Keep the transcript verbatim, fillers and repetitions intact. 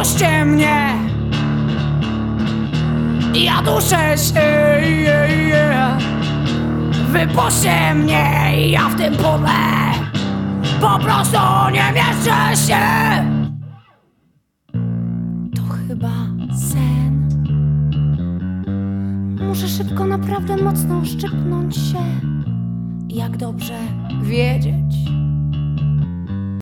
Wypuśćcie mnie, ja duszę się. Wypuśćcie mnie, ja w tym pudle po prostu nie mieszczę się. To chyba sen. Muszę szybko, naprawdę mocno uszczypnąć się. Jak dobrze wiedzieć,